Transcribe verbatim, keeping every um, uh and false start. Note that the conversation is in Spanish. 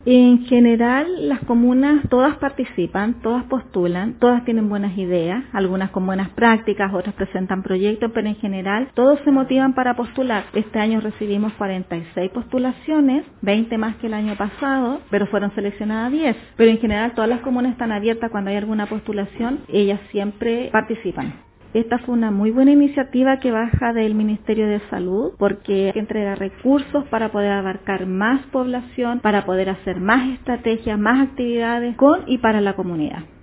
En general, las comunas todas participan, todas postulan, todas tienen buenas ideas, algunas con buenas prácticas, otras presentan proyectos, pero en general todos se motivan para postular. Este año recibimos cuarenta y seis postulaciones, veinte más que el año pasado, pero fueron seleccionadas diez. Pero en general todas las comunas están abiertas cuando hay alguna postulación, ellas siempre participan. Esta fue una muy buena iniciativa que baja del Ministerio de Salud porque entrega recursos para poder abarcar más población, para poder hacer más estrategias, más actividades con y para la comunidad.